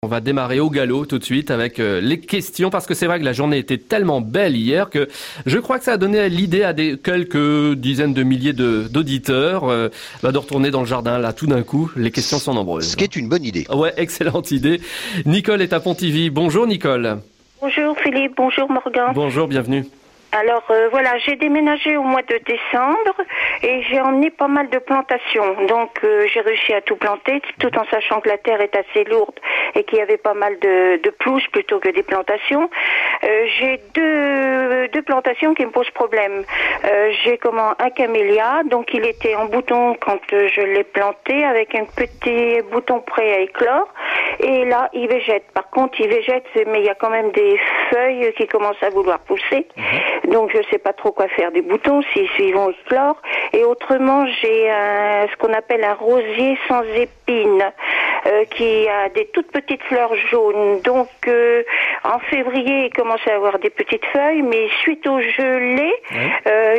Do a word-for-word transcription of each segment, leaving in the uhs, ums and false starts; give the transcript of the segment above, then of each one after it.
On va démarrer au galop tout de suite avec euh, les questions parce que c'est vrai que la journée était tellement belle hier que je crois que ça a donné l'idée à des quelques dizaines de milliers de, d'auditeurs euh, bah, de retourner dans le jardin là tout d'un coup. Les questions sont nombreuses. Ce qui est une bonne idée. Ouais, excellente idée. Nicole est à Pontivy. Bonjour Nicole. Bonjour Philippe, bonjour Morgan. Bonjour, bienvenue. Alors euh, voilà, j'ai déménagé au mois de décembre et j'ai emmené pas mal de plantations. Donc euh, j'ai réussi à tout planter tout en sachant que la terre est assez lourde et qu'il y avait pas mal de, de pelouse plutôt que des plantations. Euh, j'ai deux, deux plantations qui me posent problème. Euh, j'ai comment un camélia, donc il était en bouton quand euh, je l'ai planté avec un petit bouton prêt à éclore. Et là, il végète. Par contre, il végète, mais il y a quand même des feuilles qui commencent à vouloir pousser. Mmh. Donc, je ne sais pas trop quoi faire des boutons, s'ils si, si vont éclore. Et autrement, j'ai un, ce qu'on appelle un rosier sans épines, euh, qui a des toutes petites fleurs jaunes. Donc, euh, en février, il commence à avoir des petites feuilles, mais suite au gelé, mmh. euh,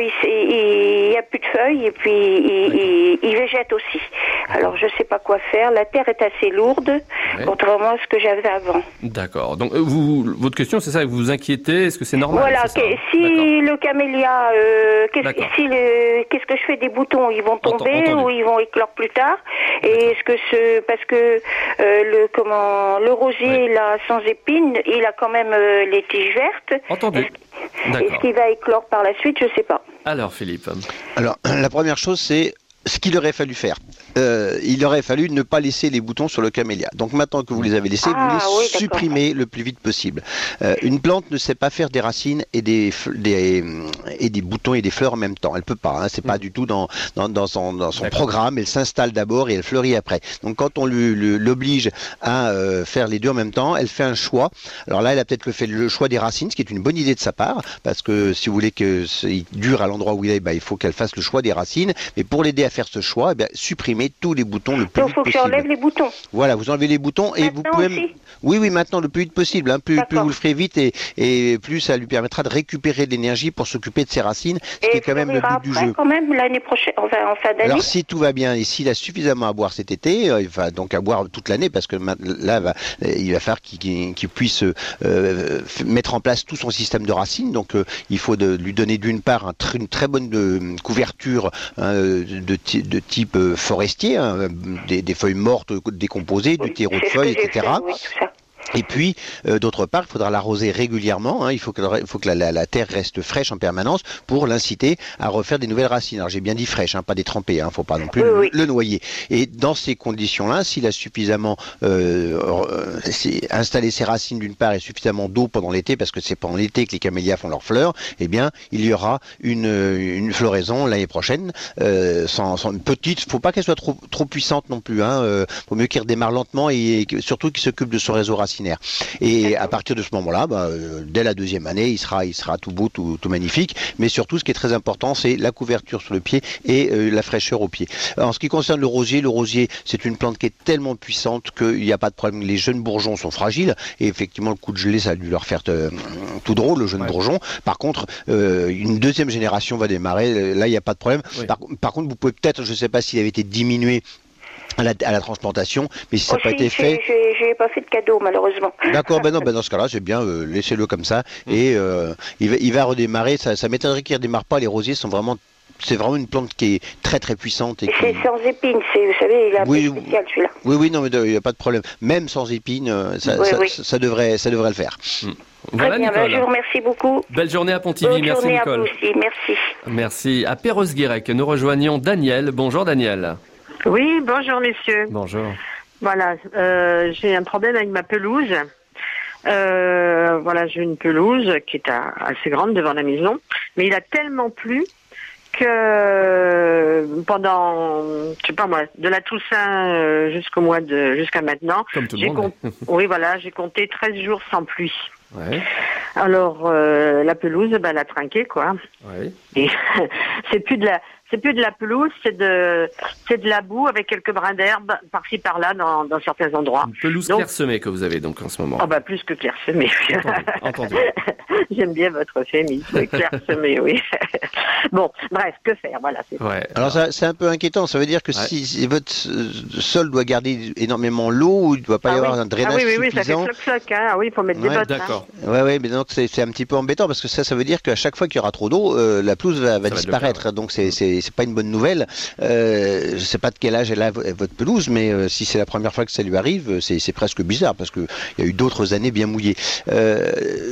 il n'y a plus de feuilles et puis il, il, il végète aussi. Alors, je ne sais pas quoi faire. La terre est assez lourde. Ouais. Contrairement à ce que j'avais avant. D'accord. Donc, vous, votre question, c'est ça, vous vous inquiétez, est-ce que c'est normal? Voilà, c'est que, ça, si D'accord. le camélia, euh, qu'est-ce, si le, qu'est-ce que je fais des boutons? Ils vont tomber Entendu. Ou ils vont éclore plus tard? Et D'accord. est-ce que ce, parce que euh, le comment, le rosier oui. là sans épines, il a quand même euh, les tiges vertes. Entendu. Est-ce, est-ce qu'il va éclore par la suite? Je sais pas. Alors, Philippe. Alors, la première chose, c'est ce qu'il aurait fallu faire. Euh, il aurait fallu ne pas laisser les boutons sur le camélia. Donc maintenant que vous les avez laissés, ah, vous les oui, supprimez d'accord. le plus vite possible. Euh, une plante ne sait pas faire des racines et des, des, et des boutons et des fleurs en même temps. Elle peut pas. Hein, c'est mmh. pas du tout dans, dans, dans son, dans son programme. Elle s'installe d'abord et elle fleurit après. Donc quand on lui, lui, l'oblige à euh, faire les deux en même temps, elle fait un choix. Alors là, elle a peut-être fait le choix des racines, ce qui est une bonne idée de sa part, parce que si vous voulez qu'il dure à l'endroit où il est, bah, il faut qu'elle fasse le choix des racines. Mais pour l'aider à faire ce choix, eh bien, supprimez tous les boutons le plus Donc, vite faut possible. Donc, il faut que j'enlève les boutons. Voilà, vous enlevez les boutons et maintenant vous pouvez... Aussi oui, oui, maintenant, le plus vite possible. Hein. Plus, plus vous le ferez vite et, et plus ça lui permettra de récupérer de l'énergie pour s'occuper de ses racines, ce et qui est quand même le but après, du jeu. quand même, l'année prochaine, enfin, en fin d'année. Alors, si tout va bien et s'il a suffisamment à boire cet été, euh, il va donc à boire toute l'année parce que là, va, il va falloir qu'il, qu'il, qu'il puisse euh, mettre en place tout son système de racines. Donc, euh, il faut de, lui donner d'une part un tr- une très bonne de, couverture hein, de, de type euh, forestier, hein, des, des feuilles mortes décomposées, oui, du terreau de feuilles, et cetera. Fait, oui, et puis, euh, d'autre part, il faudra l'arroser régulièrement. Hein, il faut que, il faut que la, la, la terre reste fraîche en permanence pour l'inciter à refaire des nouvelles racines. Alors, j'ai bien dit fraîche, hein, pas détrempée. Il hein, ne faut pas non plus oui, le, oui. le noyer. Et dans ces conditions-là, s'il a suffisamment euh, euh, installé ses racines d'une part et suffisamment d'eau pendant l'été, parce que c'est pendant l'été que les camélias font leurs fleurs, eh bien, il y aura une, une floraison l'année prochaine, euh, sans, sans une petite. Il ne faut pas qu'elle soit trop, trop puissante non plus. Il hein, euh, faut mieux qu'il redémarre lentement et, et surtout qu'il s'occupe de son réseau racinaire. Et à partir de ce moment-là, bah, euh, dès la deuxième année, il sera, il sera tout beau, tout, tout magnifique. Mais surtout, ce qui est très important, c'est la couverture sur le pied et euh, la fraîcheur au pied. En ce qui concerne le rosier, le rosier, c'est une plante qui est tellement puissante qu'il n'y a pas de problème. Les jeunes bourgeons sont fragiles et effectivement, le coup de gelée, ça a dû leur faire euh, tout drôle, le jeune ouais. bourgeon. Par contre, euh, une deuxième génération va démarrer. Là, il n'y a pas de problème. Oui. Par, par contre, vous pouvez peut-être, je ne sais pas s'il avait été diminué À la, à la transplantation, mais si ça n'a pas été fait... Je n'ai pas fait de cadeau, malheureusement. D'accord, ben non, ben dans ce cas-là, c'est bien, euh, laissez-le comme ça, et euh, il, va, il va redémarrer, ça, ça m'étonnerait qu'il ne redémarre pas, les rosiers sont vraiment... C'est vraiment une plante qui est très très puissante. Et qui... C'est sans épines, c'est, vous savez, il est un oui, peu spécial celui-là. Oui, oui, non, mais il n'y a pas de problème. Même sans épines, ça, oui, ça, oui. ça, ça, devrait, ça devrait le faire. Mmh. Voilà, Très bien, Nicole. Ben, je vous remercie beaucoup. Belle journée à Pontivy, Bonne merci journée Nicole. À vous aussi, merci. Merci. À Perros-Guirec, nous rejoignons Daniel. Bonjour Daniel. Oui, bonjour messieurs. Bonjour. Voilà, euh, j'ai un problème avec ma pelouse. Euh, voilà, j'ai une pelouse qui est assez grande devant la maison, mais il a tellement plu que pendant, je sais pas moi, de la Toussaint jusqu'au mois de, jusqu'à maintenant, Comme tout le j'ai monde. compté, oui voilà, j'ai compté treize jours sans pluie. Ouais. Alors euh, la pelouse, ben, elle a trinqué quoi. Ouais. Et c'est plus de la, c'est plus de la pelouse, c'est de, c'est de la boue avec quelques brins d'herbe par-ci par-là dans, dans certains endroits. Une pelouse donc, clairsemée que vous avez donc en ce moment. Oh bah plus que clairsemée. Entendu. Entendu. J'aime bien votre euphémisme, clairsemée, oui. Bon, bref, que faire, voilà. C'est Ouais. Alors ça, c'est un peu inquiétant, ça veut dire que Ouais. si, si votre euh, sol doit garder énormément l'eau, ou il ne doit pas y ah, avoir oui. un drainage ah oui, oui, oui, ça fait suffisant. floc-floc, hein. Ah oui, il faut mettre Ouais, des bottes. D'accord. Ouais, ouais, mais donc c'est c'est un petit peu embêtant parce que ça, ça veut dire qu'à chaque fois qu'il y aura trop d'eau, euh, la pelouse va, va va être le disparaître. cas, Donc c'est c'est c'est pas une bonne nouvelle. Euh, je sais pas de quel âge elle a v- votre pelouse, mais euh, si c'est la première fois que ça lui arrive, c'est c'est presque bizarre parce que il y a eu d'autres années bien mouillées. Euh,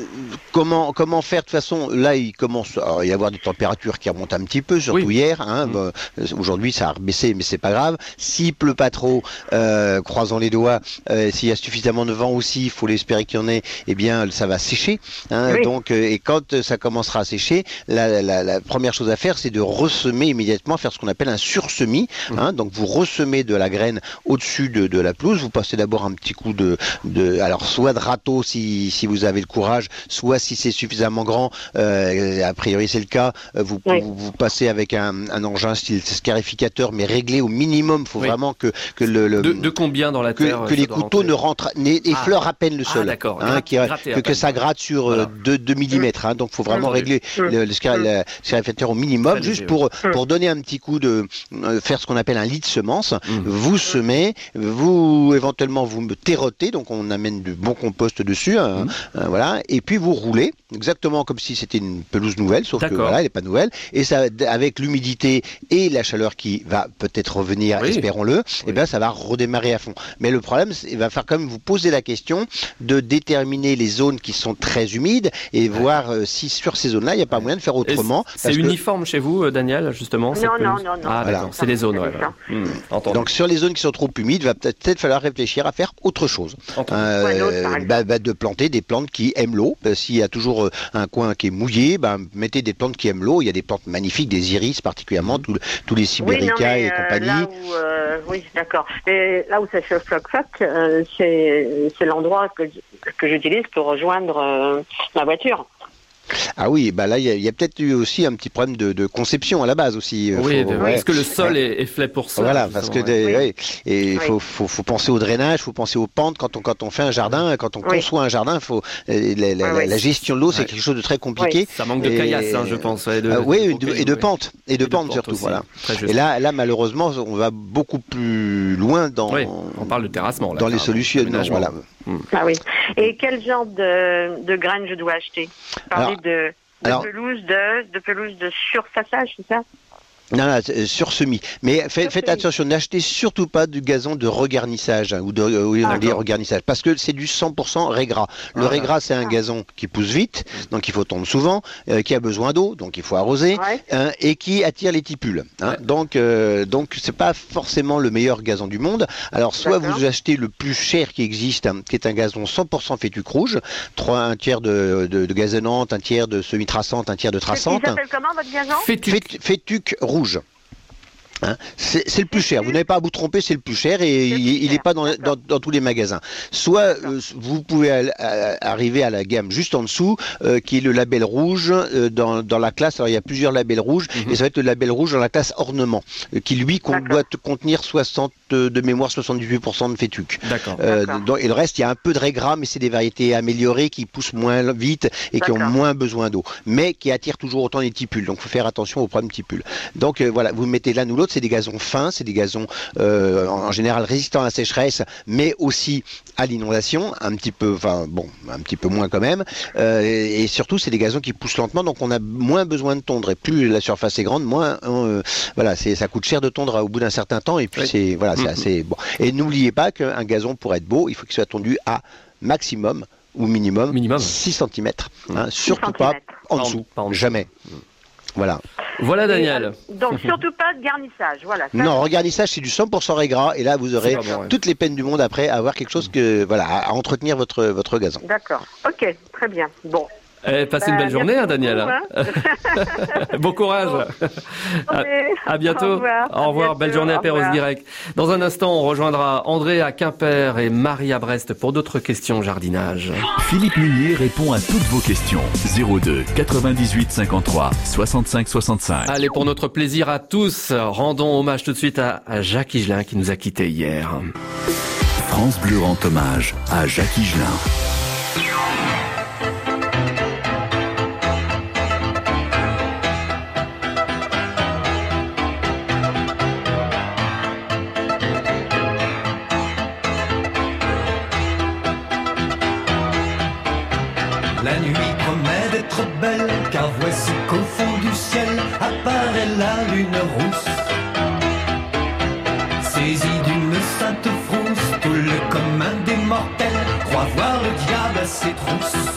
comment comment faire de toute façon? Là, il commence à y avoir des températures qui remontent un petit peu, surtout Oui. hier. Hein, Mmh. Bon, aujourd'hui, ça a rebaissé, mais c'est pas grave. S'il pleut pas trop, euh, croisons les doigts. Euh, S'il y a suffisamment de vent aussi, il faut l'espérer qu'il y en ait. Eh bien, ça va sécher. Hein, Oui. donc, euh, et quand euh, ça commencera à sécher, la, la, la première chose à faire, c'est de ressemer immédiatement, faire ce qu'on appelle un sursemis. Hein, donc, vous ressemez de la graine au-dessus de, de la pelouse. Vous passez d'abord un petit coup de, de, alors soit de râteau si, si vous avez le courage, soit si c'est suffisamment grand. Euh, a priori, c'est le cas. euh, Vous, Oui. vous, vous passez avec un, un engin style scarificateur, mais réglé au minimum. Il faut Oui. vraiment que, que le, le De, de combien dans la que, terre que ça les doit couteaux rentrer ne rentrent, n'effleurent à peine le Ah, sol. d'accord. Hein, Gra- qui- gratter à que, que peine. ça gratte sur Voilà. deux millimètres. Hein, donc, il faut vraiment Entendu. régler le, le, scar- le scarificateur au minimum, Très juste léger, pour, pour donner un petit coup de euh, faire ce qu'on appelle un lit de semence. Mhm. Vous semez, vous éventuellement vous me terrottez, donc on amène du bon compost dessus, hein, Mhm. euh, voilà, et puis vous roulez exactement comme si c'était une pelouse nouvelle, sauf que D'accord. voilà, elle n'est pas nouvelle, et ça, avec l'humidité et la chaleur qui va peut-être revenir, Oui. espérons-le, Oui. et ben ça va redémarrer à fond. Mais le problème, c'est- il va falloir quand même vous poser la question de déterminer les zones qui sont très humides et voir euh, si sur ces zones-là, il n'y a pas moyen de faire Et autrement. C'est parce que- uniforme chez vous, euh, Daniel, justement cette Non, non, pelouse non, non. Ah, Voilà. d'accord. C'est des zones, ouais. C'est voilà. Hmm, entendu. Donc sur les zones qui sont trop humides, il va peut-être peut-être falloir réfléchir à faire autre chose. Entendu. Euh, Quoi d'autre, par exemple bah, bah, de planter des plantes qui aiment l'eau. Euh, S'il y a toujours euh, un coin qui est mouillé, bah, mettez des plantes qui aiment l'eau. Il y a des plantes magnifiques, des iris particulièrement, tous tous les Oui, sibérica non, mais, et euh, compagnie. là où, euh, oui, d'accord. Mais là où ça fait floc-floc, euh, c'est c'est l'endroit que, que j'utilise pour rejoindre euh, ma voiture. Ah oui, bah là il y a, il y a peut-être eu aussi un petit problème de, de conception à la base aussi. Euh, Oui, faut- de- ouais. parce que le sol est, est fait pour ça. Voilà, parce que justement, ouais. des- Oui. ouais, et il Oui. faut, faut, faut penser au drainage, faut penser aux pentes quand on quand on fait un jardin, quand on Oui. conçoit un jardin, faut euh, la, la- Oui, oui. la gestion de l'eau c'est Ouais. quelque chose de très compliqué. Ça manque de Et- caillasse, hein, je pense. ouais, de- Ah oui, et de- de, et de oui. pente, et de Et de pente pente surtout, aussi. voilà. Très juste. Et là, là malheureusement, on va beaucoup plus loin dans Oui, on parle de terrassement. Là, dans les carrément, solutions. d'aménagement. Voilà. Ah oui. Et quel genre de, de graines je dois acheter? Vous parlez Alors- de, de alors- pelouse de, de pelouse de surfaçage, c'est ça? Non, non, c'est, euh, sur semis. Mais fait- Sur faites semis. attention, n'achetez surtout pas du gazon de regarnissage, hein, ou de euh, oui, on Ah, dit d'accord. regarnissage, parce que c'est du cent pour cent raigras. Le Ah, raigras, c'est un ah. gazon qui pousse vite, donc il faut tondre souvent, euh, qui a besoin d'eau, donc il faut arroser, Ouais. hein, et qui attire les tipules. Hein. Ouais. Donc, euh, donc c'est pas forcément le meilleur gazon du monde. Alors, soit D'accord. vous achetez le plus cher qui existe, hein, qui est un gazon cent pour cent fétuque rouge, trois, un tiers de, de, de gazonnante, un tiers de semi-traçante, un tiers de Il traçante. s'appelle comment votre gazon? Fétu- Fét- Fétuque rouge. Hein, c'est c'est le plus cher. Vous n'avez pas à vous tromper, c'est le plus cher et le plus il n'est cher, pas dans, d'accord. dans, dans tous les magasins. Soit euh, vous pouvez al- à- arriver à la gamme juste en dessous, euh, qui est le label rouge euh, dans, dans la classe. Alors il y a plusieurs labels rouges Mhm. et ça va être le label rouge dans la classe ornement, euh, qui lui con- D'accord. doit te contenir soixante euh, de mémoire soixante-dix-huit pour cent de fétuque. D'accord. Euh, D'accord. dans- et le reste, il y a un peu de raigras, mais c'est des variétés améliorées qui poussent moins vite et qui ont D'accord. moins besoin d'eau, mais qui attirent toujours autant les tipules. Donc, il faut faire attention aux problèmes tipules. Donc, euh, voilà, vous mettez l'un ou l'autre, c'est des gazons fins, c'est des gazons euh, en, en général résistants à la sécheresse, mais aussi à l'inondation, un petit peu, enfin bon, un petit peu moins quand même. Euh, et, et surtout, c'est des gazons qui poussent lentement, donc on a moins besoin de tondre. Et plus la surface est grande, moins, euh, voilà, c'est, ça coûte cher de tondre au bout d'un certain temps. Et puis, Oui. c'est voilà, c'est Mhm. assez bon. Et n'oubliez pas qu'un gazon, pour être beau, il faut qu'il soit tondu à maximum ou minimum, Minimum. six centimètres. Hein, six surtout pas centimètres. en Pas en- dessous. pas en dessous. Jamais. Voilà. Voilà, Daniel. Et, euh, donc surtout pas de garnissage, voilà. Ça, Non, regarnissage, c'est du cent pour cent raigras. Et là, vous aurez C'est pas bon, ouais. toutes les peines du monde après à avoir quelque chose que, voilà, à, à entretenir votre, votre gazon. D'accord. Ok, très bien. Bon. Eh, passez bah, une belle journée, hein, Daniel. Beaucoup, hein. Bon courage. Bon. À, à bientôt. Au revoir. Au revoir. Bientôt. Belle journée à Perros-Guirec. Dans un instant, on rejoindra André à Quimper et Marie à Brest pour d'autres questions jardinage. Philippe Munier répond à toutes vos questions. zéro deux quatre-vingt-dix-huit cinquante-trois soixante-cinq soixante-cinq. Allez, pour notre plaisir à tous, rendons hommage tout de suite à, à Jacques Higelin qui nous a quittés hier. France Bleu rend hommage à Jacques Higelin. La nuit promet d'être belle, car voici qu'au fond du ciel apparaît la lune rousse. Saisi d'une sainte frousse, tout le commun des mortels croit voir le diable à ses trousses.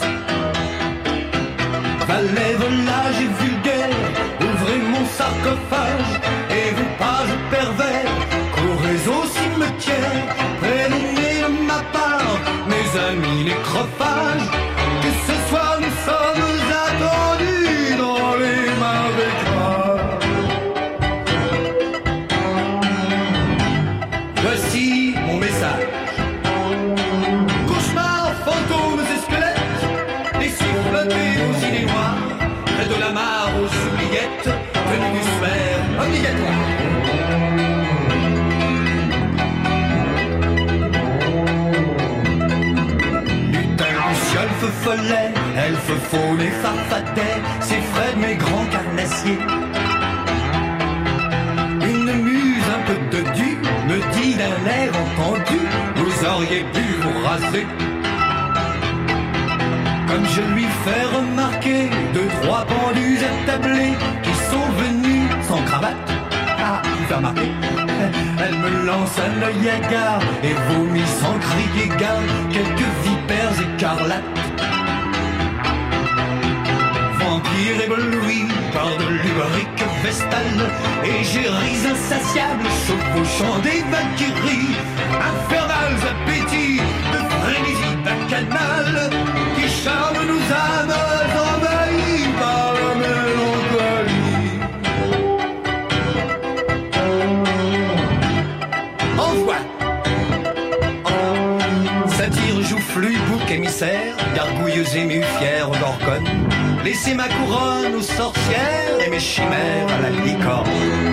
Valets, volages et vulgaires, ouvrez mon sarcophage, et vous pages pervers, courez au cimetière, prénommez de ma part mes amis nécrophages. Que ce soir nous sommes attendus dans les marais. Voici mon message. Cauchemars, fantômes et squelettes, les sifflotés aux idées noires, près de la mare aux oubliettes, venus du sphère obligatoire. Elfe follet, elfe faune et farfadet, c'est Fred mes grands carnassiers. Une muse un peu dodue me dit d'un air entendu, vous auriez pu vous raser. Comme je lui fais remarquer deux, trois pendus attablés qui sont venus sans cravate. Ah, il va marquer. Elle me lance un œil hagard et vomit sans crier gare quelques vipères écarlates. Vampire ébloui par de lubrique vestale, égéries insatiables chevauchant des valkyries, infernales appétits de frénésie bacchanale qui charment nos âmes envahies par la mélancolie. Satire, joufflu, bouc émissaire, gargouilleuse émue, fière gorgone, laissez ma couronne aux sorcières et mes chimères à la licorne.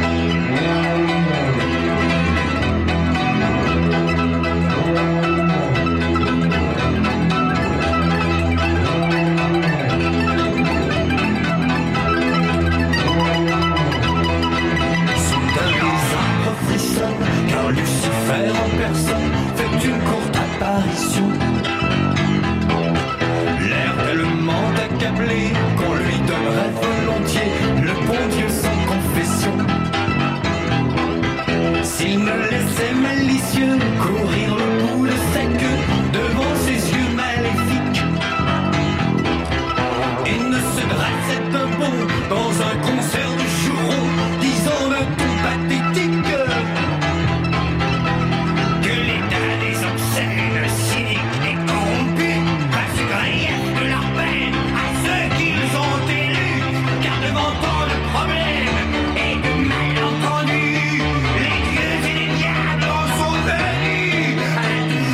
Soudain les arbres frissonnent, car Lucifer en personne fait une courte apparition. L'air tellement accablé qu'on lui donnerait volontiers le bon Dieu sans confession. S'il ne laissait malicieux courir le bout de sa queue devant ses yeux maléfiques et ne se dressait d'un bond dans un concert de jurons disant d'un ton pathétique que l'état des obscènes, cyniques et corrompus passe grief de leur peine à ceux qu'ils ont élus, car devant tant de problèmes et de malentendus, les dieux et les diables en sont venus à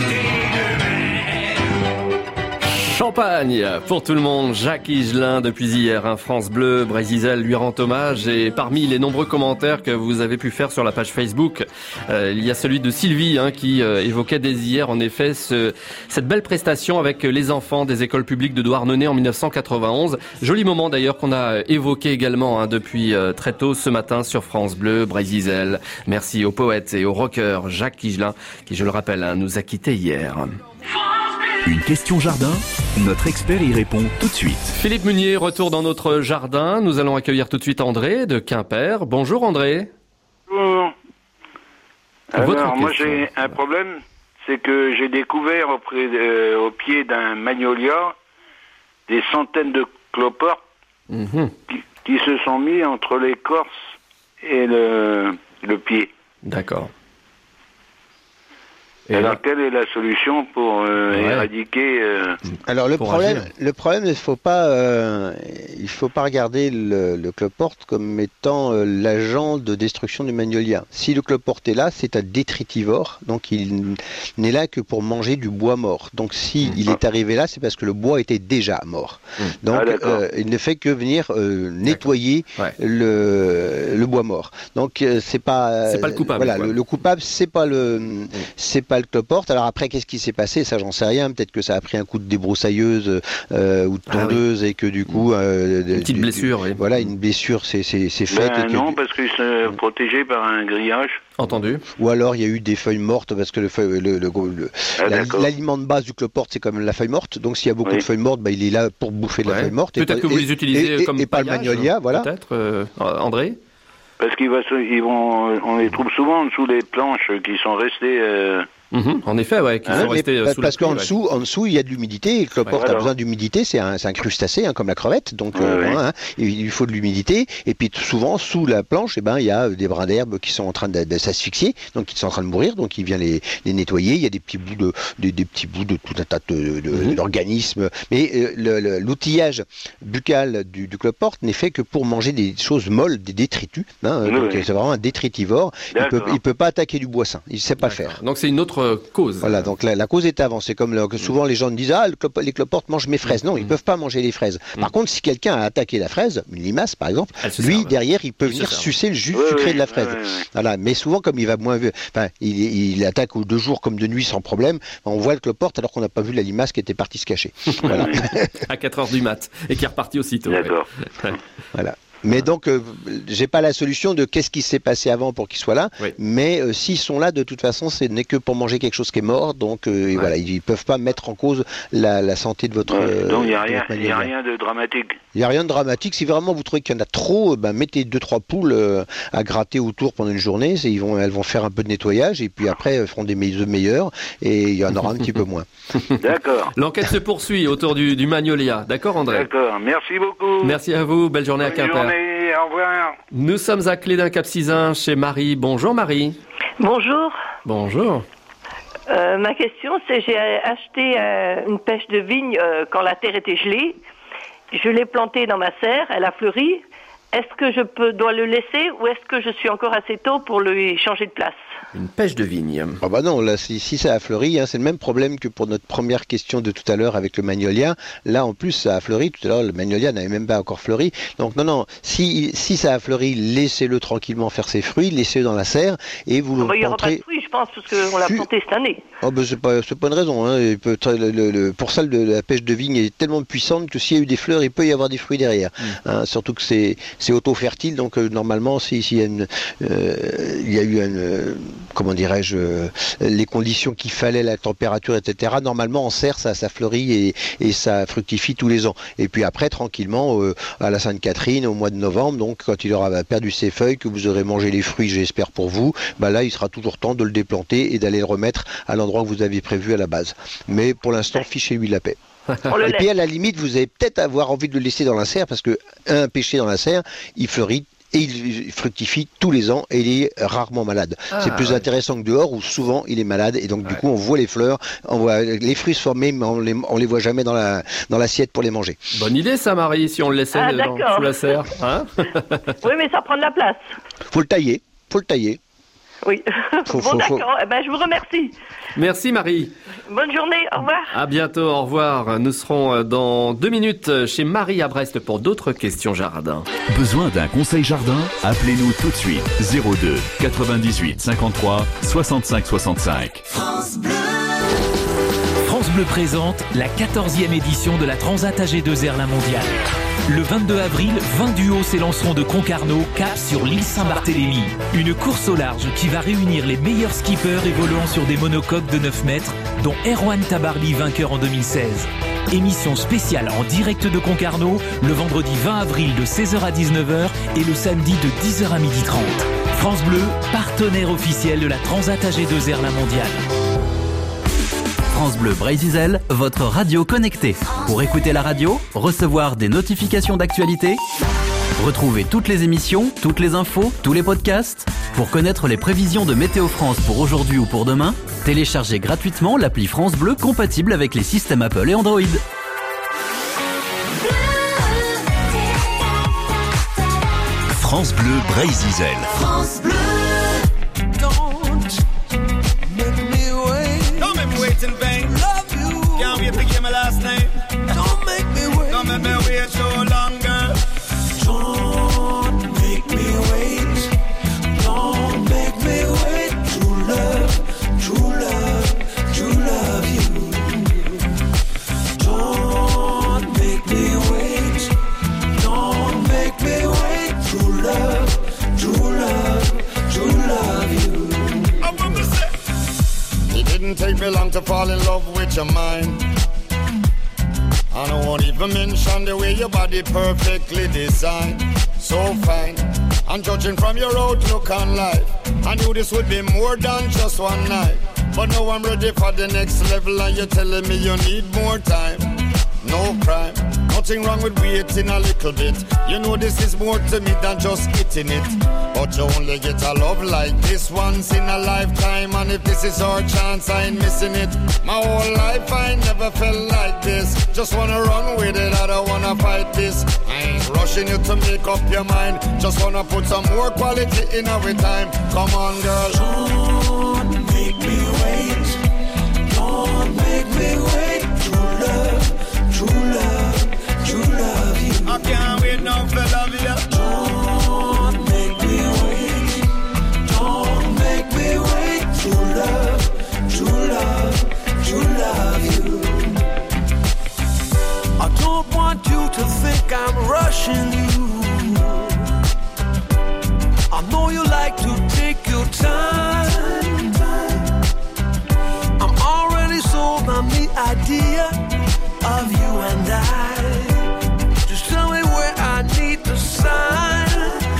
douter d'eux-mêmes. Champagne pour tout le monde, Jacques Higelin depuis hier, hein, France Bleu, Brésil lui rend hommage et parmi les nombreux commentaires que vous avez pu faire sur la page Facebook, euh, il y a celui de Sylvie hein, qui euh, évoquait dès hier en effet ce, cette belle prestation avec les enfants des écoles publiques de Douarnenez en dix-neuf cent quatre-vingt-onze. Joli moment d'ailleurs qu'on a évoqué également hein, depuis euh, très tôt ce matin sur France Bleu, Brésil. Merci au poète et au rocker Jacques Higelin qui, je le rappelle, hein, nous a quittés hier. Une question jardin, notre expert y répond tout de suite. Philippe Munier, retour dans notre jardin. Nous allons accueillir tout de suite André de Quimper. Bonjour André. Bonjour. Votre Alors moi question. j'ai un problème, c'est que j'ai découvert auprès de- au pied d'un magnolia des centaines de cloportes Mhm. qui, qui se sont mis entre l'écorce et le, le pied. D'accord. Et alors, là... quelle est la solution pour euh, Ouais. éradiquer euh... Alors le Pour problème, agir. le problème, il faut pas, euh, il faut pas regarder le, le cloporte comme étant euh, l'agent de destruction du magnolia. Si le cloporte est là, c'est un détritivore, donc il n'est là que pour manger du bois mort. Donc si Mmh. il est arrivé là, c'est parce que le bois était déjà mort. Mmh. Donc Ah, d'accord. euh, il ne fait que venir euh, nettoyer Ouais. le, le bois mort. Donc euh, c'est pas, C'est pas le coupable, Voilà, quoi. le, le coupable, c'est pas le, c'est pas le cloporte. Alors après, qu'est-ce qui s'est passé? Ça, j'en sais rien. Peut-être que ça a pris un coup de débroussailleuse euh, ou de Ah oui. tondeuse et que du coup, euh, Une petite du- blessure, oui. Voilà, une blessure, c'est c'est c'est fait. Ben et que- non, parce qu'ils sont protégés par un grillage. Entendu. Ou alors il y a eu des feuilles mortes parce que le, feuille- le, le- le- Ah, la- d'accord. l'aliment de base du cloporte, c'est quand même la feuille morte. Donc s'il y a beaucoup Oui. de feuilles mortes, bah, il est là pour bouffer de la Ouais. feuille morte. et Peut-être pas- que vous et- les utilisez et- et- comme et pas le paillage, magnolia, voilà. Peut-être, euh, André. Parce qu'ils va se- ils vont, on les trouve souvent en dessous des planches qui sont restées. Euh... Mhm. En effet, ouais, qui Hein, sont mais restés euh, pa- sous parce la pluie, qu'en ouais. dessous, en dessous, il y a de l'humidité. Et le cloporte Ouais, a alors. besoin d'humidité. C'est un, c'est un crustacé, hein, comme la crevette. Donc, Ouais, euh, ouais. voilà, hein, il il faut de l'humidité. Et puis, t- souvent, sous la planche, eh ben, il y a des brins d'herbe qui sont en train de, de s'asphyxier, donc qui sont en train de mourir. Donc, il vient les, les nettoyer. Il y a des petits bouts de, des, des petits bouts de tout un tas de, de- Mhm. d'organismes. Mais euh, le- le- l'outillage buccal du, du cloporte n'est fait que pour manger des choses molles, des détritus. Hein, Oui, donc, oui. c'est vraiment un détritivore. Il peut, D'accord. il peut pas attaquer du bois sain. Il sait pas D'accord. faire. Donc c'est une autre euh, cause. Voilà, donc la, la cause est avancée. Comme le- que souvent les gens disent, ah, le clop- les cloportes mangent mes fraises. Non, ils Mm. peuvent pas manger les fraises. Par Mm. contre, si quelqu'un a attaqué la fraise, une limace par exemple, Elle se lui serve. derrière, il peut Il se venir serve. sucer le jus Ouais, sucré ouais, de la ouais, fraise. ouais, ouais. Voilà, mais souvent comme il va moins, vu- enfin, il, il attaque de jour comme de nuit sans problème. On voit le cloporte alors qu'on n'a pas vu la limace qui était partie se cacher. Voilà. À quatre heures du mat. Et qui est reparti aussitôt. ouais. D'accord. Voilà. Mais donc, euh, j'ai pas la solution de qu'est-ce qui s'est passé avant pour qu'ils soient là. Oui. Mais euh, s'ils sont là, de toute façon, ce n'est que pour manger quelque chose qui est mort. Donc, euh, et voilà, ils peuvent pas mettre en cause la, la santé de votre. Ouais, euh, donc il n'y a de rien, votre il y a magnolia. rien de dramatique. Il n'y a rien de dramatique. Si vraiment vous trouvez qu'il y en a trop, euh, ben, mettez deux trois poules euh, à gratter autour pendant une journée. C'est- Ils vont, elles vont faire un peu de nettoyage et puis après elles feront des me- œufs meilleurs et il y en aura un petit peu moins. D'accord. L'enquête se poursuit autour du, du magnolia. D'accord, André? D'accord. Merci beaucoup. Merci à vous. Belle journée à Bonne Quimper. journée. Au revoir. Nous sommes à Clé d'un Cap-Sizun chez Marie. Bonjour Marie. Bonjour. Bonjour. Euh, ma question, c'est j'ai acheté euh, une pêche de vigne euh, quand la terre était gelée. Je l'ai plantée dans ma serre, elle a fleuri. Est-ce que je peux, dois le laisser ou est-ce que je suis encore assez tôt pour lui changer de place? Une pêche de vigne. Ah bah non, là, si, si ça a fleuri, hein, c'est le même problème que pour notre première question de tout à l'heure avec le magnolia. Là, en plus, ça a fleuri. Tout à l'heure, le magnolia n'avait même pas encore fleuri. Donc non, non, si, si ça a fleuri, laissez-le tranquillement faire ses fruits, laissez-le dans la serre et vous Ah bah, il n'y le aura pas de planterez. fruits, je pense, parce qu'on l'a Si. planté cette année. Oh bah c'est pas, c'est pas une raison. Hein. Il peut, le, le- le- pour ça, le- la pêche de vigne est tellement puissante que s'il y a eu des fleurs, il peut y avoir des fruits derrière. Hein, surtout que c'est, c'est auto-fertile, donc euh, normalement, si- s'il y a une, euh, il y a eu une, euh, comment dirais-je, euh, les conditions qu'il fallait, la température, et cetera. Normalement, en serre, ça, ça fleurit et, et ça fructifie tous les ans. Et puis après, tranquillement, euh, à la Sainte-Catherine, au mois de novembre, donc quand il aura perdu ses feuilles, que vous aurez mangé les fruits, j'espère pour vous, bah là, il sera toujours temps de le déplanter et d'aller le remettre à l'endroit que vous aviez prévu à la base. Mais pour l'instant, fichez-lui la paix. On le Et puis laisse. à la limite, vous allez peut-être avoir envie de le laisser dans la serre parce que un pêché dans la serre, il fleurit et il fructifie tous les ans et il est rarement malade. Ah, c'est plus ouais. intéressant que dehors où souvent il est malade et donc du coup on voit les fleurs, on voit les fruits se former mais on les, on les voit jamais dans la dans l'assiette pour les manger. Bonne idée ça Marie, si on le laissait Ah, dans- d'accord. sous la serre. Hein? Oui, mais ça prend de la place. Faut le tailler, faut le tailler. Oui. Faut- bon, faut- faut- d'accord. Eh ben, je vous remercie. Merci Marie. Bonne journée. Au revoir. À bientôt, au revoir. Nous serons euh, dans deux minutes chez Marie à Brest pour d'autres questions jardin. Besoin d'un conseil jardin? Appelez-nous tout de suite zéro deux quatre-vingt-dix-huit cinquante-trois soixante-cinq soixante-cinq. France Bleu présente la quatorzième édition de la Transat A G deux R La Mondiale. Le vingt-deux avril, vingt duos s'élanceront de Concarneau, cap sur l'île Saint-Barthélemy. Une course au large qui va réunir les meilleurs skippers évoluant sur des monocoques de neuf mètres, dont Erwan Tabarly, vainqueur en deux mille seize. Émission spéciale en direct de Concarneau, le vendredi vingt avril de seize heures à dix-neuf heures et le samedi de dix heures à midi trente. France Bleu, partenaire officiel de la Transat A G deux R La Mondiale. France Bleu Brésil, votre radio connectée. Pour écouter la radio, recevoir des notifications d'actualité, retrouver toutes les émissions, toutes les infos, tous les podcasts, Pour connaître les prévisions de Météo France pour aujourd'hui ou pour demain, téléchargez gratuitement l'appli France Bleu compatible avec les systèmes Apple et Android. France Bleu Brésil. France Bleu. In vain. Love you. Can't wait to give my last name. Don't make me wait. Don't make me wait so long, girl. Don't make me wait. Don't make me wait. True love, true love, true love you. Don't make me wait. Don't make me wait. True love, true love, true love you. I want to say. It didn't take me long to fall in love with your mind. And I won't even mention the way your body perfectly designed. So fine. And judging from your outlook on life, I knew this would be more than just one night. But now I'm ready for the next level and you're telling me you need more time. No crime, nothing wrong with waiting a little bit. You know this is more to me than just hitting it. But you only get a love like this once in a lifetime. And if this is our chance, I ain't missing it. My whole life I never felt like this. Just wanna run with it, I don't wanna fight this. I ain't rushing you to make up your mind. Just wanna put some more quality in our time. Come on, girl. Don't make me wait. Don't make me wait. True love. True love, true love you. I can't wait now for love you. Don't make me wait. Don't make me wait. True love, true love, true love you. I don't want you to think I'm rushing you. I know you like to take your time. I'm already sold on the idea of you and I. Just tell me where I need to sign.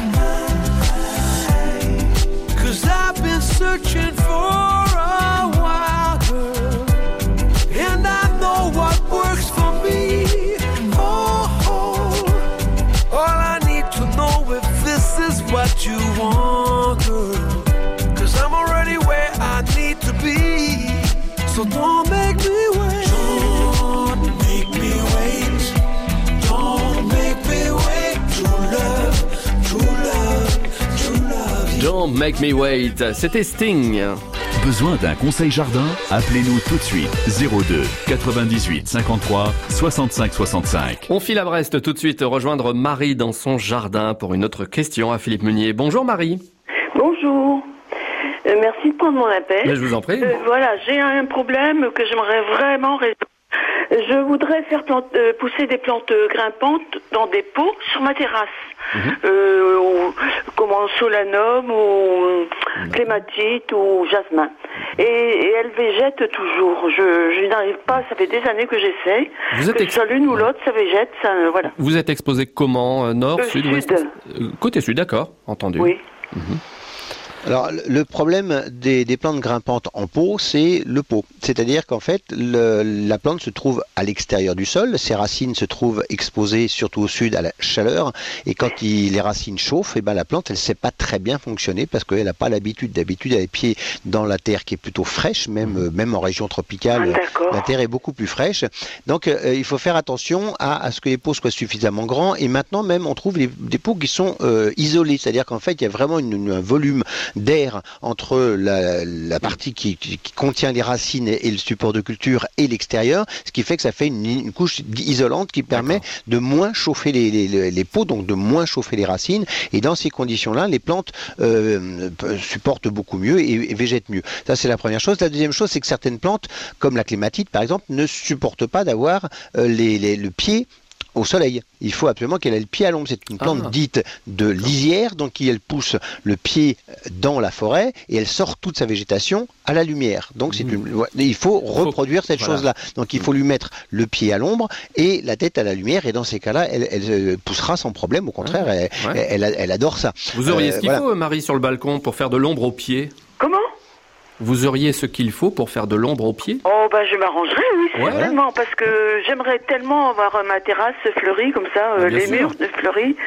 Cause I've been searching for a while, girl. And I know what works for me. Oh, oh. All I need to know if this is what you want, girl. Cause I'm already where I need to be. So don't make me wait. Don't make me wait, c'était Sting. Besoin d'un conseil jardin? Appelez-nous tout de suite zéro deux quatre-vingt-dix-huit cinquante-trois soixante-cinq soixante-cinq. On file à Brest tout de suite rejoindre Marie dans son jardin pour une autre question à Philippe Meunier. Bonjour Marie. Bonjour. Euh, merci de prendre mon appel. Mais je vous en prie. Euh, voilà, j'ai un problème que j'aimerais vraiment résoudre. Je voudrais faire plante, euh, pousser des plantes grimpantes dans des pots sur ma terrasse. Mmh. Euh, ou, comme en solanum ou mmh. clématite ou jasmin. Et, et elles végètent toujours. Je, je n'arrive pas, ça fait des années que j'essaie. Vous êtes que ex... ce soit l'une ou l'autre, ça végète, ça, euh, voilà. Vous êtes exposé comment? Nord, euh, sud, sud. ouest euh, Côté sud, d'accord, entendu. Oui. Mmh. Alors, le problème des, des plantes grimpantes en pot, c'est le pot. C'est-à-dire qu'en fait, le, la plante se trouve à l'extérieur du sol, ses racines se trouvent exposées, surtout au sud, à la chaleur, et quand il, les racines chauffent, et ben la plante, elle ne sait pas très bien fonctionner, parce qu'elle n'a pas l'habitude. D'habitude, elle a les pieds dans la terre qui est plutôt fraîche, même, même en région tropicale, ah, la terre est beaucoup plus fraîche. Donc, euh, il faut faire attention à, à ce que les pots soient suffisamment grands, et maintenant même, on trouve les, des pots qui sont euh, isolés, c'est-à-dire qu'en fait, il y a vraiment une, une, un volume d'air entre la, la partie qui, qui, qui contient les racines et, et le support de culture et l'extérieur, ce qui fait que ça fait une, une couche isolante qui permet de moins chauffer les, les, les pots, donc de moins chauffer les racines, et dans ces conditions-là, les plantes euh, supportent beaucoup mieux et, et végètent mieux. Ça, c'est la première chose. La deuxième chose, c'est que certaines plantes, comme la clématite par exemple, ne supportent pas d'avoir euh, les, les, le pied au soleil. Il faut absolument qu'elle ait le pied à l'ombre. C'est une plante ah. dite de lisière, donc qui elle pousse le pied dans la forêt et elle sort toute sa végétation à la lumière. Donc c'est une, il faut reproduire cette voilà. chose-là. Donc il faut lui mettre le pied à l'ombre et la tête à la lumière. Et dans ces cas-là, elle, elle poussera sans problème. Au contraire, ouais. Elle, ouais. Elle, elle, elle adore ça. Vous auriez euh, ce qu'il voilà. faut, Marie, sur le balcon pour faire de l'ombre aux pieds? Comment? Vous auriez ce qu'il faut pour faire de l'ombre aux pieds? Oh, bah, je m'arrangerais, oui, ouais. certainement, parce que j'aimerais tellement avoir ma terrasse fleurie, comme ça, euh, les sûr. murs fleuris.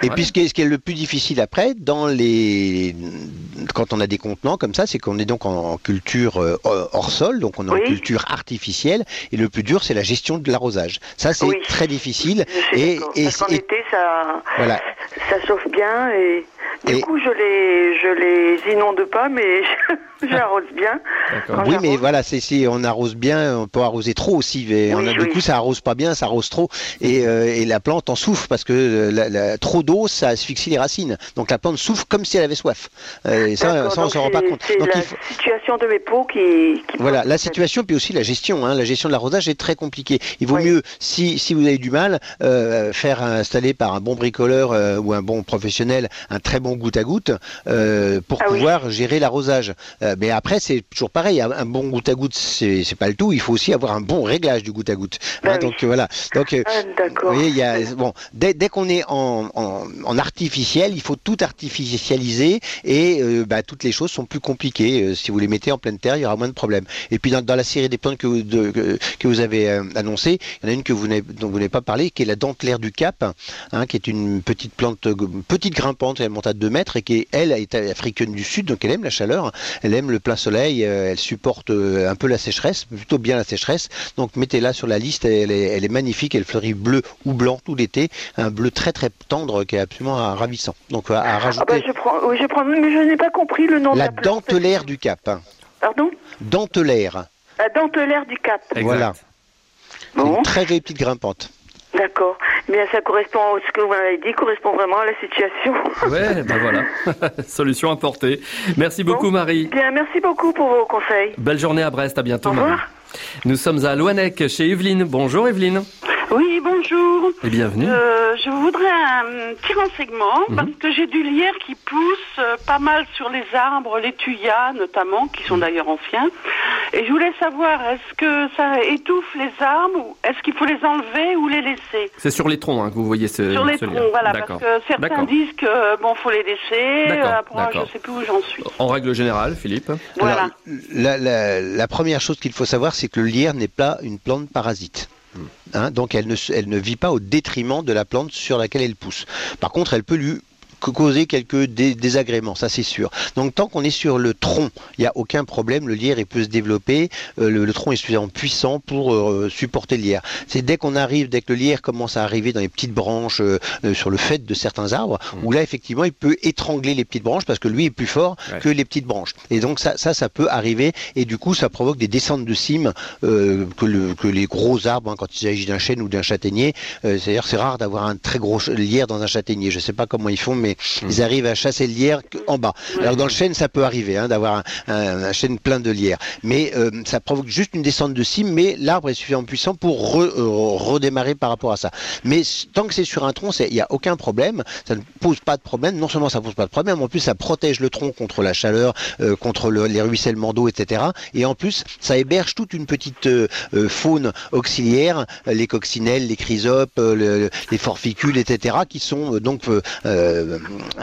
Et ouais. puis ce qui, est, ce qui est le plus difficile après, dans les, quand on a des contenants comme ça, c'est qu'on est donc en, en culture euh, hors sol, donc on est oui. en culture artificielle. Et le plus dur, c'est la gestion de l'arrosage. Ça, c'est oui. très difficile. Et, et parce qu'en et, été, ça, voilà. ça chauffe bien et du et, coup, je les, je les inonde pas, mais j'arrose bien. Oui, mais voilà, c'est, c'est, on arrose bien, on peut arroser trop aussi. Et oui, on a, oui. Du coup, ça arrose pas bien, ça arrose trop, et, euh, et la plante en souffre parce que la, la, trop d'eau, ça asphyxie les racines. Donc la plante souffre comme si elle avait soif. Euh, et ça, ça on s'en rend pas compte. C'est donc, la faut... situation de mes pots qui. qui voilà, la situation, puis aussi la gestion. Hein, la gestion de l'arrosage est très compliquée. Il vaut oui. mieux, si, si vous avez du mal, euh, faire installer par un bon bricoleur euh, ou un bon professionnel un très bon goutte à goutte euh, pour ah, pouvoir oui. gérer l'arrosage. Euh, mais après, c'est toujours pareil. Un bon goutte à goutte, c'est, c'est pas le tout. Il faut aussi avoir un bon réglage du goutte à goutte. Bah hein, oui. Donc voilà. Donc, euh, ah, d'accord. Vous voyez, il y a, bon, dès, dès qu'on est en, en, en artificiel, il faut tout artificialiser et euh, bah, toutes les choses sont plus compliquées. Euh, si vous les mettez en pleine terre, il y aura moins de problèmes. Et puis dans, dans la série des plantes que vous, de, que, que vous avez euh, annoncées, il y en a une que vous n'avez, dont vous n'avez pas parlé, qui est la dentelaire du Cap, hein, qui est une petite plante, petite grimpante, elle monte à deux mètres et qui est, elle, est africaine du Sud, donc elle aime la chaleur, elle aime le plein soleil, euh, elle supporte euh, un peu la sécheresse, plutôt bien la sécheresse. Donc mettez-la sur la liste, elle est, elle est magnifique, elle fleurit bleu ou blanc tout l'été, un bleu très très tendre qui est absolument ravissant. Donc à, à rajouter. Ah bah je prends, oui, je prends, mais je n'ai pas compris le nom. La de la dentelaire du Cap. Pardon? Dentelaire. La dentelaire du Cap. Exact. Voilà. Bon. C'est une très jolie petite grimpante. D'accord. Mais ça correspond, ce que vous m'avez dit correspond vraiment à la situation. Ouais, ben voilà. Solution apportée. Merci beaucoup, bon. Marie. Bien, merci beaucoup pour vos conseils. Belle journée à Brest, à bientôt. Au revoir. Marie. Nous sommes à Loanec, chez Evelyne. Bonjour Evelyne. Oui, bonjour. Et bienvenue. Euh, je voudrais un petit renseignement mmh. parce que j'ai du lierre qui pousse euh, pas mal sur les arbres, les thuyas notamment, qui sont d'ailleurs anciens. Et je voulais savoir, est-ce que ça étouffe les arbres ou est-ce qu'il faut les enlever ou les laisser? C'est sur les troncs hein, que vous voyez ce Sur les ce troncs, lierre. voilà, D'accord. parce que certains D'accord. disent que bon, faut les laisser. D'accord. Après, D'accord. je sais plus où j'en suis. En règle générale, Philippe. Voilà. Alors, la, la, la première chose qu'il faut savoir, c'est que le lierre n'est pas une plante parasite. Hein, donc elle ne, elle ne vit pas au détriment de la plante sur laquelle elle pousse. Par contre, elle peut lui causer quelques dé- désagréments, ça c'est sûr. Donc tant qu'on est sur le tronc, il n'y a aucun problème, le lierre il peut se développer, euh, le, le tronc est suffisamment puissant pour euh, supporter le lierre. C'est dès qu'on arrive, dès que le lierre commence à arriver dans les petites branches, euh, euh, sur le fait de certains arbres, mmh. où là effectivement il peut étrangler les petites branches parce que lui est plus fort ouais. que les petites branches. Et donc ça, ça, ça peut arriver et du coup ça provoque des descentes de cimes euh, que, le, que les gros arbres, hein, quand il s'agit d'un chêne ou d'un châtaignier, euh, c'est-à-dire c'est rare d'avoir un très gros lierre dans un châtaignier. Je ne sais pas comment ils font, mais Mmh. ils arrivent à chasser le lierre en bas. Alors dans le chêne, ça peut arriver hein, d'avoir un, un, un chêne plein de lierre, mais euh, ça provoque juste une descente de cime, mais l'arbre est suffisamment puissant pour re, euh, redémarrer par rapport à ça. Mais tant que c'est sur un tronc, il n'y a aucun problème, ça ne pose pas de problème. Non seulement ça ne pose pas de problème, en plus ça protège le tronc contre la chaleur, euh, contre le, les ruissellements d'eau, et cetera. Et en plus, ça héberge toute une petite euh, euh, faune auxiliaire, euh, les coccinelles, les chrysopes, euh, le, les forficules, et cetera, qui sont euh, donc euh, euh,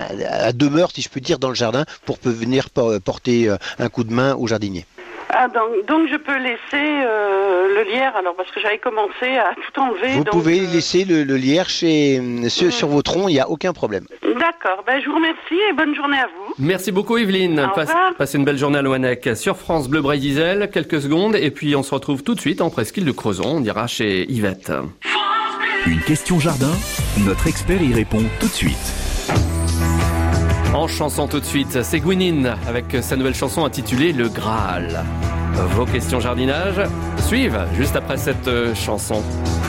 à demeure, si je peux dire, dans le jardin pour venir porter un coup de main au jardinier. Ah, donc, donc je peux laisser euh, le lierre, alors parce que j'avais commencé à tout enlever. Vous donc, pouvez euh... laisser le, le lierre chez, sur, mmh. sur vos troncs, il n'y a aucun problème. D'accord, ben, je vous remercie et bonne journée à vous. Merci beaucoup Evelyne. Au Passe, revoir. passez une belle journée à Loanec sur France Bleu Bray-Diesel, quelques secondes et puis on se retrouve tout de suite en presqu'île de Crozon, on ira chez Yvette. Une question jardin, notre expert y répond tout de suite. En chanson tout de suite, c'est Gwyneth avec sa nouvelle chanson intitulée Le Graal. Vos questions jardinage suivent juste après cette chanson.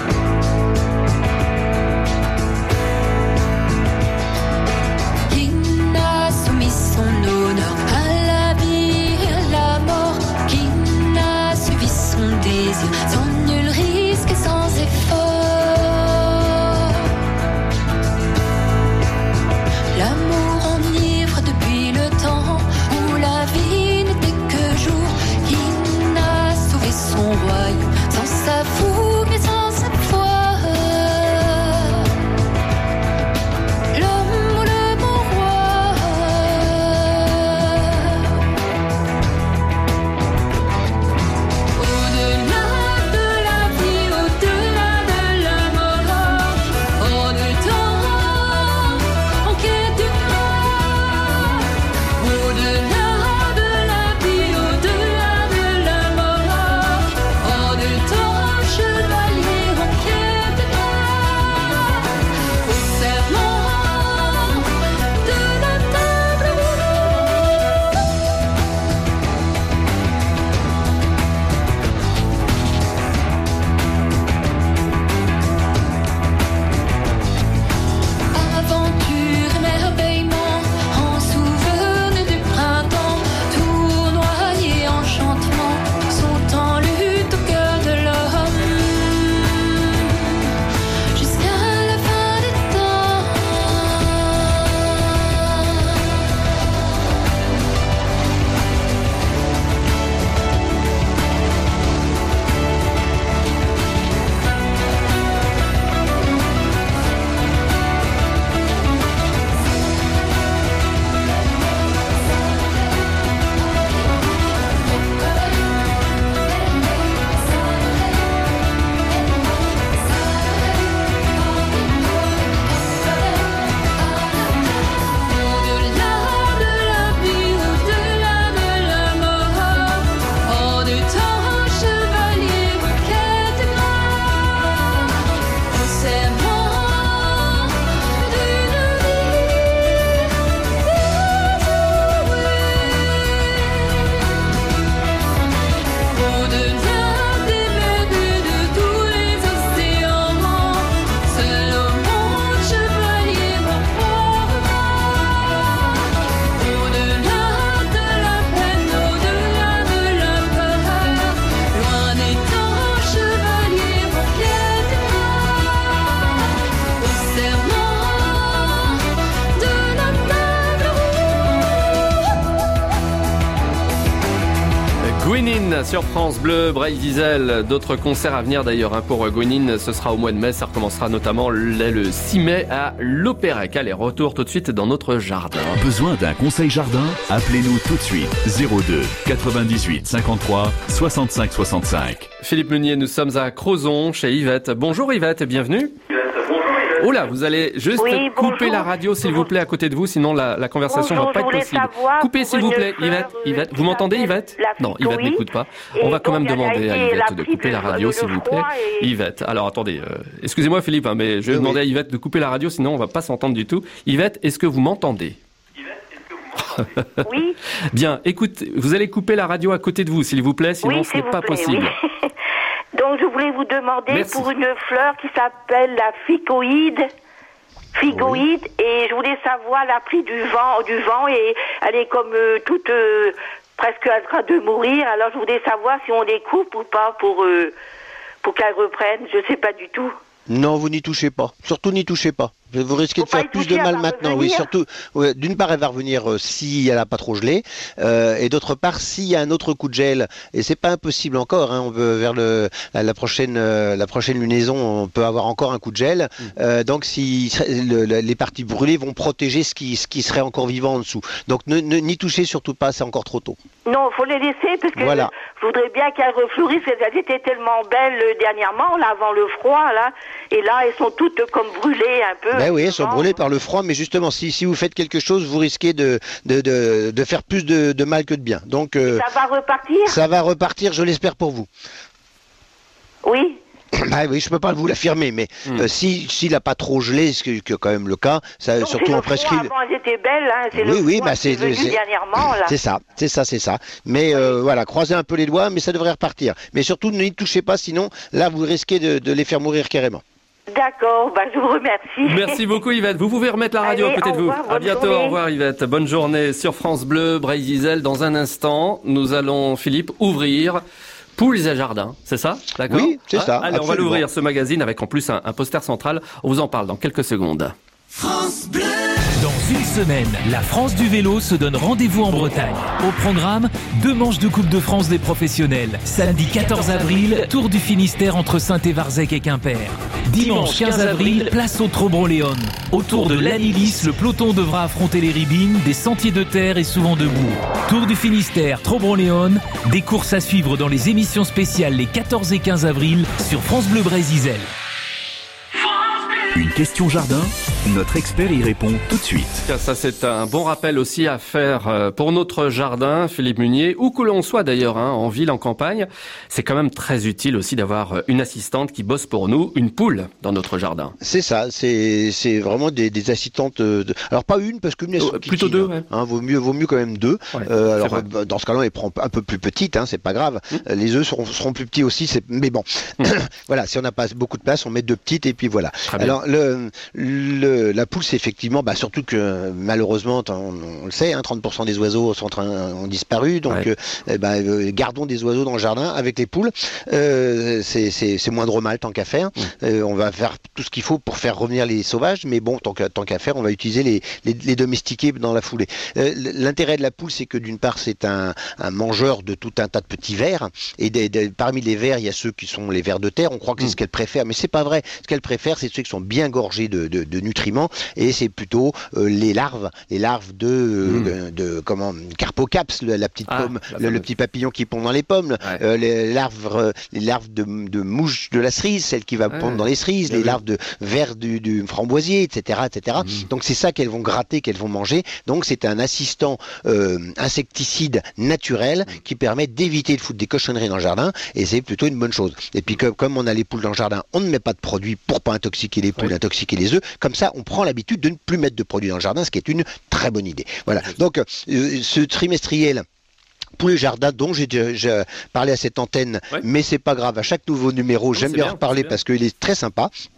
Qui n'a soumis son honneur à la vie et à la mort, qui n'a suivi son désir sans nul risque et sans effort. L'amour enivre depuis le temps où la vie n'était que jour, qui n'a sauvé son royaume sans sa fougue et sans sa foi. Gwenyn sur France Bleu, Bray-Diesel. D'autres concerts à venir d'ailleurs hein, pour Gwenyn. Ce sera au mois de mai. Ça recommencera notamment le, le six mai à l'Opérec. Allez, retour tout de suite dans notre jardin. Besoin d'un conseil jardin? Appelez-nous tout de suite. zéro deux quatre-vingt-dix-huit cinquante-trois soixante-cinq soixante-cinq. Philippe Meunier, nous sommes à Crozon chez Yvette. Bonjour Yvette, bienvenue. Oh là, vous allez juste oui, couper la radio s'il vous plaît à côté de vous, sinon la, la conversation bonjour, va pas être possible. Coupez s'il vous plaît, Yvette. Yvette, vous m'entendez Yvette? Non, Yvette n'écoute pas. On va quand même demander à Yvette de couper la radio s'il vous plaît. Et... Yvette, alors attendez, euh, excusez-moi Philippe, hein, mais je vais oui, demander oui. à Yvette de couper la radio, sinon on va pas s'entendre du tout. Yvette, est-ce que vous m'entendez? Oui. Bien, écoute, vous allez couper la radio à côté de vous s'il vous plaît, sinon oui, ce n'est pas plaît, possible. Oui. Donc je voulais vous demander Merci. pour une fleur qui s'appelle la ficoïde. Figoïde, oui. Et je voulais savoir la prix du vent, du vent et elle est comme euh, toute euh, presque en train de mourir. Alors je voulais savoir si on les coupe ou pas pour euh, pour qu'elle reprenne. Je sais pas du tout. Non, vous n'y touchez pas. Surtout n'y touchez pas. Vous risquez Faut de faire plus de mal maintenant. Oui, surtout. Ouais, d'une part, elle va revenir euh, si elle n'a pas trop gelé, euh, et d'autre part, s'il y a un autre coup de gel, et c'est pas impossible encore. Hein, on veut vers le la, la prochaine euh, la prochaine lunaison, on peut avoir encore un coup de gel. Mmh. Euh, donc, si le, le, les parties brûlées vont protéger ce qui ce qui serait encore vivant en dessous. Donc, ne, ne n'y touchez surtout pas. C'est encore trop tôt. Non, faut les laisser parce que voilà. je voudrais bien qu'elles refleurissent. Elles étaient tellement belles dernièrement, là, avant le froid, là, et là, elles sont toutes comme brûlées un peu. Ben oui, elles sont brûlées par le froid, mais justement, si, si vous faites quelque chose, vous risquez de, de, de, de faire plus de, de mal que de bien. Donc, euh, ça va repartir? Ça va repartir, je l'espère pour vous. Oui. Bah oui, je peux pas vous l'affirmer, mais mmh. euh, si s'il n'a pas trop gelé, ce qui est quand même le cas, ça donc surtout en presqu'île. Avant, elles étaient belles, hein, c'est oui, le oui, bah c'est c'est ça, c'est ça, c'est ça. Mais oui. euh, voilà, croisez un peu les doigts, mais ça devrait repartir. Mais surtout, ne y touchez pas, sinon là, vous risquez de, de les faire mourir carrément. D'accord, bah je vous remercie. Merci beaucoup Yvette. Vous pouvez remettre la radio Allez, à côté de vous. Revoir, à bientôt, journée. Au revoir Yvette. Bonne journée sur France Bleu, Bray-Diesel. Dans un instant, nous allons, Philippe, ouvrir Poules et Jardins. C'est ça? D'accord? Oui, c'est ah, ça. Allez, absolument. On va l'ouvrir ce magazine avec en plus un, un poster central. On vous en parle dans quelques secondes. France Bleu. Dans une semaine, la France du vélo se donne rendez-vous en Bretagne. Au programme, deux manches de Coupe de France des professionnels. Samedi quatorze avril, Tour du Finistère entre Saint-Évarzec et Quimper. Dimanche quinze avril, place au Trobron-Léon. Autour de l'Anilis, le peloton devra affronter les ribines, des sentiers de terre et souvent debout. Tour du Finistère, Trobron-Léon, des courses à suivre dans les émissions spéciales les quatorze et quinze avril sur France Bleu Bray-Diesel. Une question jardin? Notre expert y répond tout de suite. Ça, c'est un bon rappel aussi à faire pour notre jardin, Philippe Meunier, où que l'on soit d'ailleurs, hein, en ville, en campagne. C'est quand même très utile aussi d'avoir une assistante qui bosse pour nous, une poule dans notre jardin. C'est ça, c'est c'est vraiment des, des assistantes. De... Alors pas une, parce qu'une, elles sont oh, plutôt kitines, deux. Ouais. Hein, vaut mieux, vaut mieux quand même deux. Ouais, euh, alors dans ce cas-là, elle prend un peu plus petite, hein, c'est pas grave. Mmh. Les œufs seront, seront plus petits aussi, c'est... mais bon, mmh. Voilà, si on n'a pas beaucoup de place, on met deux petites et puis voilà. Alors le Le, la poule, c'est effectivement, bah, surtout que malheureusement, on, on le sait, hein, trente pour cent des oiseaux sont en train, ont disparu, donc ouais. euh, bah, euh, gardons des oiseaux dans le jardin avec les poules. Euh, c'est, c'est, c'est moindre mal tant qu'à faire. Mmh. Euh, on va faire tout ce qu'il faut pour faire revenir les sauvages, mais bon, tant qu'à, tant qu'à faire, on va utiliser les, les, les domestiquer dans la foulée. Euh, l'intérêt de la poule, c'est que d'une part, c'est un, un mangeur de tout un tas de petits vers, et des, des, parmi les vers, il y a ceux qui sont les vers de terre. On croit que c'est mmh. ce qu'elle préfère, mais c'est pas vrai. Ce qu'elle préfère, c'est ceux qui sont bien gorgés de De, de nutriments, et c'est plutôt euh, les larves, les larves de, mmh. euh, de comment, Carpocaps, la, la petite ah, pomme, la le, le petit papillon qui pond dans les pommes, ouais. euh, les larves, euh, les larves de, de mouches de la cerise, celle qui va ouais. pondre dans les cerises, les oui. larves de vers du, du framboisier, et cetera, et cetera. Mmh. Donc c'est ça qu'elles vont gratter, qu'elles vont manger. Donc c'est un assistant euh, insecticide naturel mmh. qui permet d'éviter de foutre des cochonneries dans le jardin, et c'est plutôt une bonne chose. Et puis comme, comme on a les poules dans le jardin, on ne met pas de produits pour pas intoxiquer les poules, oui. intoxiquer les œufs. Comme ça, on prend l'habitude de ne plus mettre de produits dans le jardin, ce qui est une très bonne idée. Voilà. Donc, euh, ce trimestriel Poules et Jardin, dont j'ai déjà parlé à cette antenne, ouais. mais c'est pas grave. À chaque nouveau numéro, j'aime bien, bien en reparler parce qu'il est très sympa.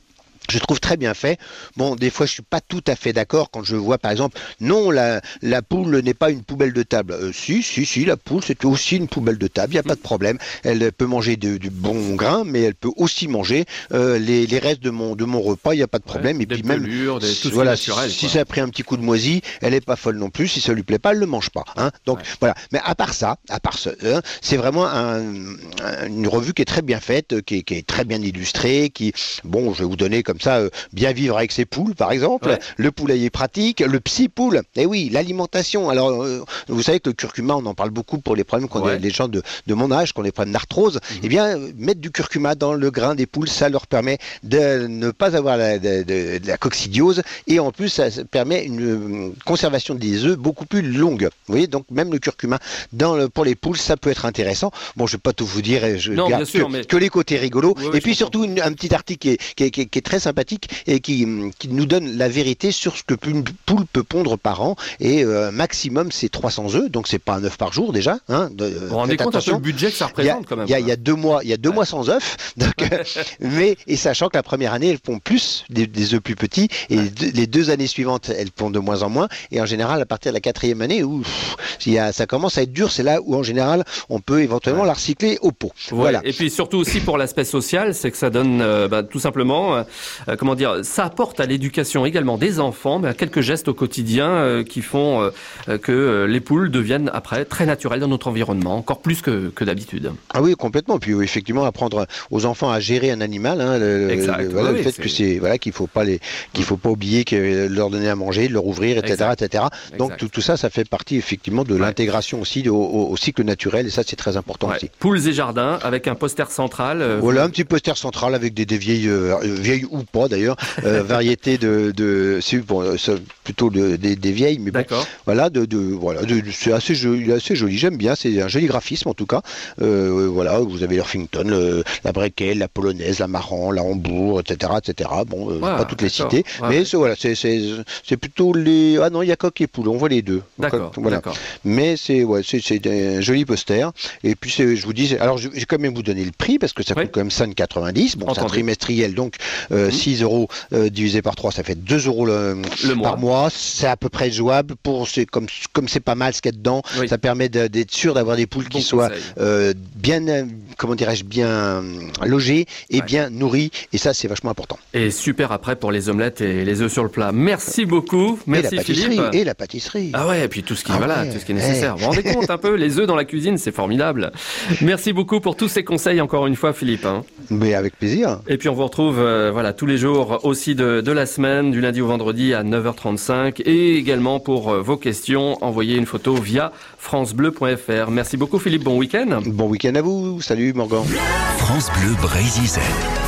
je trouve très bien fait. Bon, des fois, je suis pas tout à fait d'accord quand je vois, par exemple, non, la, la poule n'est pas une poubelle de table. Euh, si, si, si, la poule, c'est aussi une poubelle de table. Il n'y a pas de problème. Elle peut manger de, du bon grain, mais elle peut aussi manger euh, les, les restes de mon, de mon repas. Il n'y a pas de problème. Ouais, et puis même, pelures, des, tout voilà, naturel, si ça a pris un petit coup de moisi, elle n'est pas folle non plus. Si ça lui plaît pas, elle le mange pas. Hein. Donc ouais. voilà. Mais à part ça, à part ça, hein, c'est vraiment un, un, une revue qui est très bien faite, qui est, qui est très bien illustrée, qui, bon, je vais vous donner comme ça, euh, bien vivre avec ses poules, par exemple, ouais. le poulailler pratique, le psy-poule, et oui, l'alimentation. Alors, euh, vous savez que le curcuma, on en parle beaucoup pour les problèmes qu'on ouais. a, les gens de, de mon âge, qu'on les problèmes d'arthrose. Mmh. Eh bien, mettre du curcuma dans le grain des poules, ça leur permet de ne pas avoir la, de, de, de la coccidiose, et en plus, ça permet une, une conservation des œufs beaucoup plus longue. Vous voyez, donc même le curcuma dans le, pour les poules, ça peut être intéressant. Bon, je vais pas tout vous dire, je non, garde sûr, que, mais... que les côtés rigolos, oui, oui, et puis surtout une, un petit article qui est, qui, est, qui, est, qui est très sympathique et qui, qui nous donne la vérité sur ce que une poule peut pondre par an, et euh, maximum c'est trois cents œufs, donc c'est pas un œuf par jour déjà. Hein, de, vous vous rendez compte un peu le budget que ça représente quand même. Il y a, il y a deux mois, il y a deux ouais. mois sans œufs, donc, mais et sachant que la première année elles pondent plus, des, des œufs plus petits, et ouais. les, deux, les deux années suivantes elles pondent de moins en moins, et en général à partir de la quatrième année où il y a, ça commence à être dur, c'est là où en général on peut éventuellement ouais. la recycler au pot. Ouais. Voilà. Et puis surtout aussi pour l'aspect social, c'est que ça donne euh, bah, tout simplement, euh, comment dire, ça apporte à l'éducation également des enfants, bah, quelques gestes au quotidien euh, qui font euh, que euh, les poules deviennent après très naturelles dans notre environnement, encore plus que, que d'habitude. Ah oui, complètement. Puis oui, effectivement, apprendre aux enfants à gérer un animal, hein, le, exact. Le, voilà, oui, le fait c'est... que c'est voilà qu'il faut pas les qu'il faut pas oublier que leur donner à manger, de leur ouvrir, et cetera, et cetera. Donc tout, tout ça, ça fait partie effectivement de ouais. l'intégration aussi au, au, au cycle naturel, et ça c'est très important ouais. aussi. Poules et jardins avec un poster central. Euh, voilà, vous... un petit poster central avec des, des vieilles, euh, vieilles ou pas d'ailleurs, euh, variétés de, de c'est bon, plutôt de, des, des vieilles, mais bon, voilà, de, de voilà, de, de, c'est assez joli, assez joli. J'aime bien, c'est un joli graphisme en tout cas. Euh, voilà, vous avez l'Huffington, le, la Breckel, la Polonaise, la Marran, la Hambourg, et cetera, et cetera. Bon, euh, ouais, pas toutes les citer, ouais, mais ouais. c'est voilà, c'est c'est c'est plutôt les ah non, il y a coq et poule, on voit les deux. D'accord. Voilà. D'accord. Mais c'est ouais, c'est c'est un joli poster. Et puis c'est, je vous dis, alors j'ai quand même vous donner le prix parce que ça coûte ouais. quand même cinq quatre-vingt-dix. Bon, c'est un trimestriel, donc euh, mmh. six euros euh, divisé par trois, ça fait deux euros le, le mois. par mois. C'est à peu près jouable pour c'est comme comme c'est pas mal ce qu'il y a dedans. Oui. Ça permet de, d'être sûr d'avoir des poules bon qui soient euh, bien, comment dirais-je, bien logées et ouais. bien nourries. Et ça, c'est vachement important. Et super après pour les omelettes et les œufs sur le plat. Merci beaucoup. Merci et la Philippe. Et la pâtisserie. Ah ouais, et puis tout ce qui, ah voilà, ouais. tout ce qui est nécessaire. Vous vous rendez compte un peu, les œufs dans la cuisine, c'est formidable. Merci beaucoup pour tous ces conseils encore une fois, Philippe. Hein. Mais avec plaisir. Et puis on vous retrouve euh, voilà tous les jours aussi de, de la semaine, du lundi au vendredi à neuf heures trente-cinq. Et également pour euh, vos questions, envoyez une photo via francebleu point f r. Merci beaucoup Philippe, bon week-end. Bon week-end à vous, salut Morgan. France Bleu Brésil.